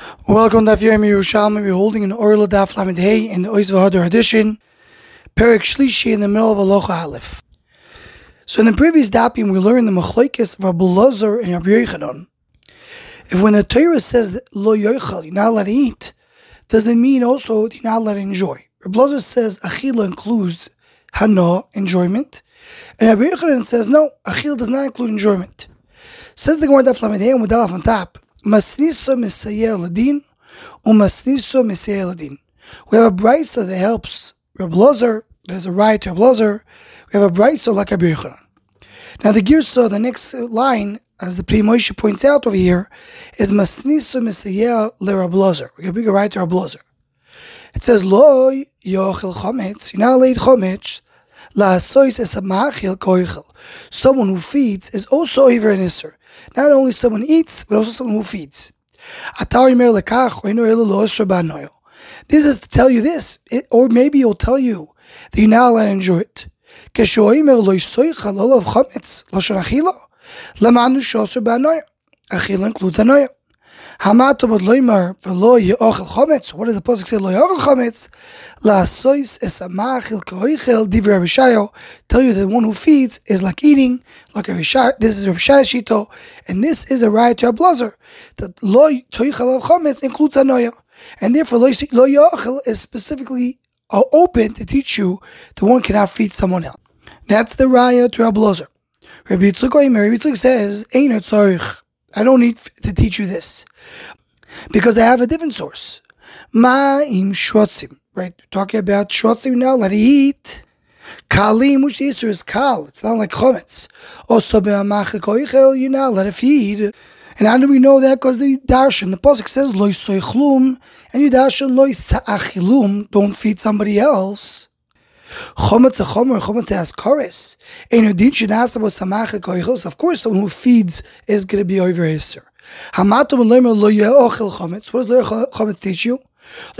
Welcome to Daf Yomi Yerushalmi. We're holding an Orla Daf Lamed Hey in the Oiz V'Hadar edition, Perek Shlishi in the middle of Aloha Aleph. So in the previous Dapim, we learned the Machlokes of Rabbi Elazar and Rabbi Yochanan. If when the Torah says that Lo Yochal, you're not allowed to eat, does it mean also that you're not allowed to enjoy? Rabbi Elazar says Achila includes Hana, enjoyment, and Rabbi Yochanan says no, Achila does not include enjoyment. Says the Gemara Daf Lamed Hey and with Dalaf on top, Masniso Mesayeh Ladin, or Masniso Mesayeh Ladin. We have a brisa that helps Rabbi Elazar, there's a right to Rabbi Elazar. We have a brisa like Rabbi Yochanan. Now the Girsa, the next line, as the Pri Moshe points out over here, is Masniso Mesayeh Le Rabbi Elazar. We're going to bring a right to Rabbi Elazar. It says, Lo Yochel Chometz, you're not allowed to eat Chometz, La'asois es ha'ma'achil koichel. Someone who feeds is also over an isser. Not only someone eats, but also someone who feeds. This is to tell you this, or maybe it'll tell you that you're not allowed to enjoy it. Achila includes anoya. What does the pasuk say? Lo yochel chometz, la'asois es ha'ma'achil koichel, divrei Rabbi Shayo, tell you that the one who feeds is like eating, like Rabbi Shayo. This is Rabbi Shayo's shito, and this is a right to Rabbi Elazar. That lo toichel chometz includes anoya, and therefore lo yochel is specifically open to teach you that one cannot feed someone else. That's the raya to Rabbi Elazar. Rabbi Yitzchak says, "Ein tzarich." I don't need to teach you this because I have a different source. Ma'im shrotzim, right? We're talking about shrotzim now. Let it eat. Kalim, which the answer is kal. It's not like chometz. Also be'amachil koichel, you now let it feed. And how do we know that? Because the darshan, the pasuk says lo soichlum, and you darshan lo sa'achilum. Don't feed somebody else. Chometz has chorus. Of course, someone who feeds is going to be over Isser. What does lo chometz teach you?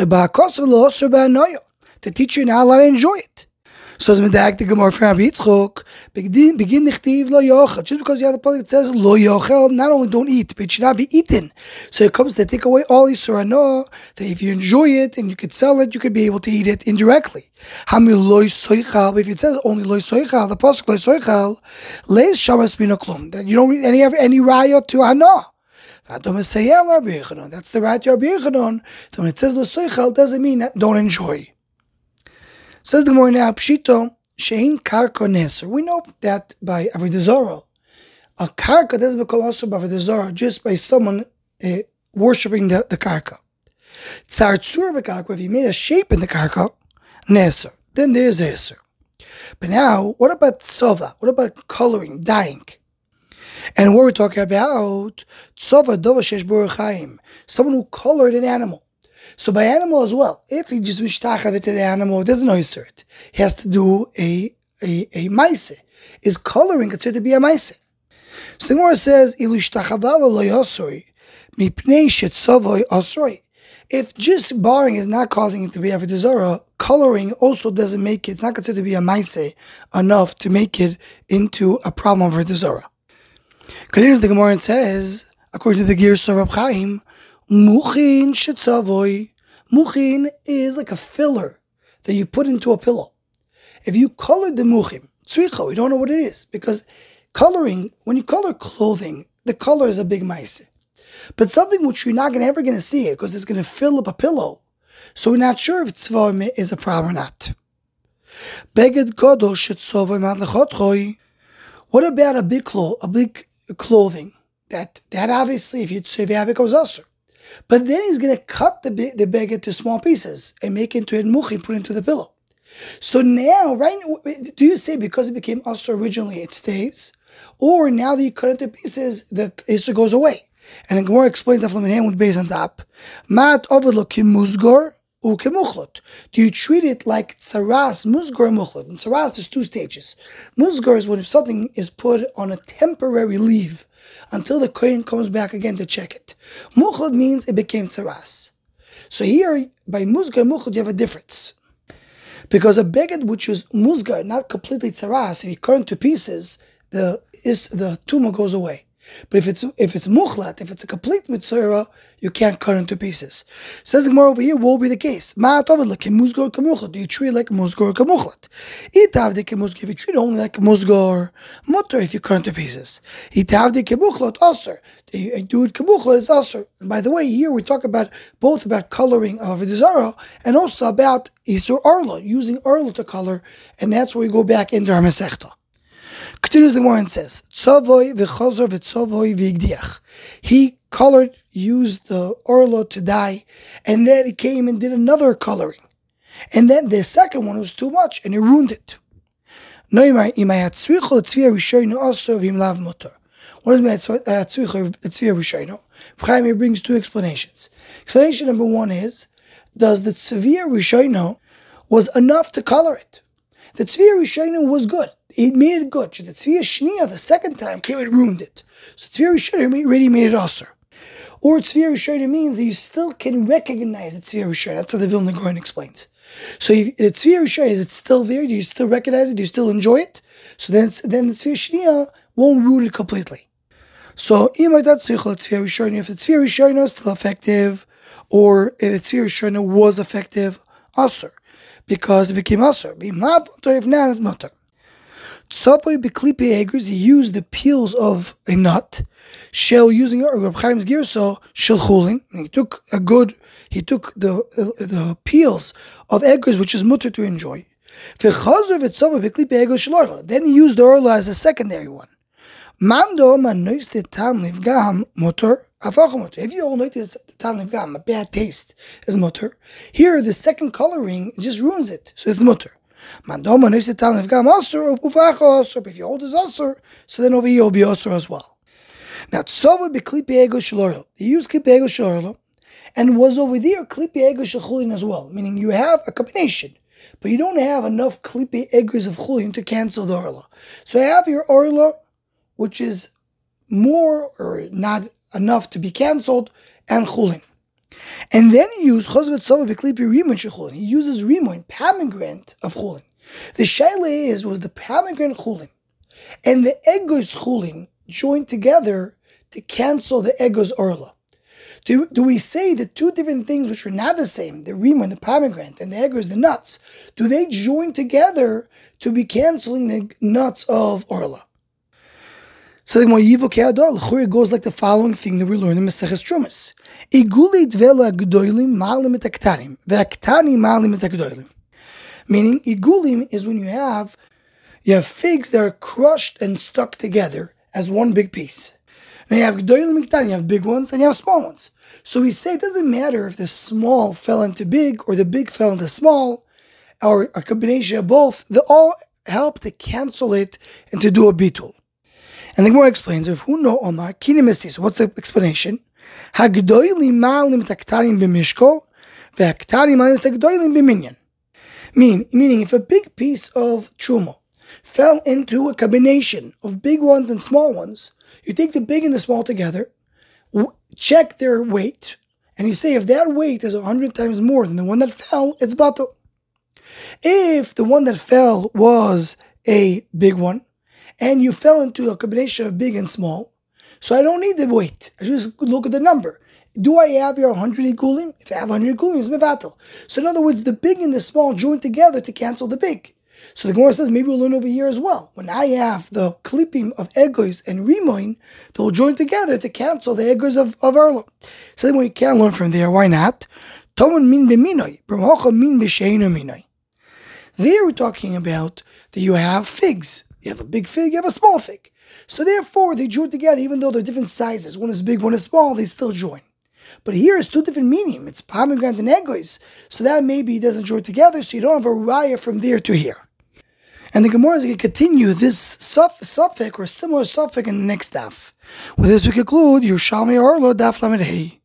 To teach you now how to enjoy it. So as medak the Gemara from Rabbi Yitzchok, begin dichtiv lo yochel. Just because you have the pasuk that says lo yochel, not only don't eat, but it should not be eaten. So it comes to take away all Yisur Hana, that if you enjoy it and you could sell it, you could be able to eat it indirectly. Hamil lo soichal, but if it says only lo soichal, the pasuk lo soichal, leis shamas mina klum, that you don't read any raya to Hana. That's the right to Rabbi Yochanan. So when it says lo soichal, doesn't mean that don't enjoy. Says the Gemara now, Pshito, Shein Karka Neser. We know that by Avodah Zarah, a Karka doesn't become also by Avodah Zarah just by someone worshipping the Karka. Tzartzur B'Karka, if you made a shape in the Karka, Neser, then there's Eser. But now, what about Tsova? What about coloring, dyeing? And what we're talking about, Tsova Dova Shesh B'Or Chaim, someone who colored an animal. So by animal as well, if he just mishtachav it to the animal, it doesn't answer it. He has to do a maise. Is coloring considered to be a maise? So the Gemara says, Ilu shtachavalo lo yosoi, mipnei shetzovoi osroi. If just barring is not causing it to be avodah zarah, coloring also doesn't make it, it's not considered to be a maise enough to make it into a problem of avodah zarah. Continues the Gemara and says, according to the Girsa of Rab Chaim, Muchin shetzavoi. Muchin is like a filler that you put into a pillow. If you colored the muchim, tzricha, we don't know what it is. Because coloring, when you color clothing, the color is a big maise. But something which you're not ever going to see it because it's going to fill up a pillow. So we're not sure if tzvah is a problem or not. Beged gadol shetzavoi mat lechotchoi. What about a big clothing? That obviously, if you have it, goes usher. But then he's going to cut the beged to small pieces and make it into a muchin, put it into the pillow. So now, right, do you say because it became usher originally, it stays? Or now that you cut it to pieces, the issur goes away? And the Gemara explains that from the hand with base on top. Mat ovelo kimuzgor ukemuchlot. Do you treat it like tsaras, musgor, and muchlot? In tsaras, there's two stages. Musgor is when something is put on a temporary leave until the kohen comes back again to check it. Muchlot means it became tsaras. So here, by musgar and muchlot, you have a difference. Because a beged which is musgar, not completely tsaras, if you cut into pieces, the tumor goes away. But if it's muchlat, if it's a complete mitzvah, you can't cut into pieces. Says the Gemara over here, what will be the case? Do you treat it like musgor kamuchlat? If you treat it only like musgor, mutter if you cut into pieces. Also, do it kamuchlat is also. By the way, here we talk about both about coloring of the zara and also about isur arla, using arla to color, and that's where we go back into our mesechta. Continues the Gemara and says, Tzavoy v'chazor v'tzavoy v'igdiach. He colored, used the orlo to dye, and then he came and did another coloring. And then the second one was too much, and he ruined it. What does mean tzviya rishayno? Chaim brings two explanations. Explanation number one is, does the tzviya rishayno was enough to color it? The tzviya rishayno was good. It made it good. The tzviya shniya, the second time, came and ruined it. So tzviya rishayno already made it aser. Or tzviya rishayno means that you still can recognize the tzviya rishayno. That's how the Vilna Gaon explains. So if the tzviya rishayno, is it still there? Do you still recognize it? Do you still enjoy it? So then the tzviya shniya won't ruin it completely. So if the tzviya rishayno is still effective, or if the tzviya rishayno was effective, aser. Because it became aser. If not, it's mutter. Tzavoy b'klipi egers, he used the peels of a nut. Shel, using Reb Chaim's girso, shel chulin. He took the peels of egers, which is mutter to enjoy. Then he used the orla as a secondary one. Mando man noticed the tam livgam mutter. If you all notice the tam livgam, a bad taste, is mutter. Here, the second coloring just ruins it, so it's mutter. If you hold this asur, so then over here will be asur as well. Now, tzova b'klipi ego shel he used klipi ego shel and was over there klipi ego shel chulin as well, meaning you have a combination, but you don't have enough klipi egos of chulin to cancel the orla. So I have your orla, which is more or not enough to be cancelled, and chulin. And then he used chosvet tzova b'klipi rimon shechulin. He uses rimon, pomegranate of chulin. The shaila was the pomegranate chulin and the egos chulin joined together to cancel the egos orla. Do we say the two different things which are not the same, the rimon, the pomegranate, and the egos, the nuts, do they join together to be canceling the nuts of orla? So the Yivu Ke'ador, L'churi goes like the following thing that we learn in Maseches Trumas. Iguli dvela g'doilim ma'alim et aktanim, ve'aktani ma'alim et g'doilim. Meaning, igulim is when you have figs that are crushed and stuck together as one big piece. Now you have g'doilim aktanim, you have big ones and you have small ones. So we say it doesn't matter if the small fell into big or the big fell into small, or a combination of both, they all help to cancel it and to do a bitul. And the Gemara explains, if who know Omar, kinimesti. So what's the explanation? Hagdoilim ma'alim taktanim b'mishkol, ve'aktanim ma'alim hagdoilim b'minyan. Meaning, if a big piece of truma fell into a combination of big ones and small ones, you take the big and the small together, check their weight, and you say if that weight is 100 times more than the one that fell, it's bato. If the one that fell was a big one, and you fell into a combination of big and small, so I don't need the weight. I just look at the number. Do I have your 100 igulim? If I have 100 igulim, it's mevatel. So in other words, the big and the small join together to cancel the big. So the Gemara says, maybe we'll learn over here as well. When I have the clipping of egos and rimoin, they'll join together to cancel the egos of Erlo. So then we can learn from there. Why not? Toman min b'minoi, b'mocha min b'sheinu minoi. There we're talking about that you have figs. You have a big fig, you have a small fig. So therefore, they join together, even though they're different sizes. One is big, one is small, they still join. But here it's two different meaning. It's pomegranate and egos. So that maybe doesn't join together, so you don't have a raya from there to here. And the Gemara is going to continue this suffix or similar suffix in the next daf. With this we conclude Yerushalmi Orlo Daf Lamed Hey.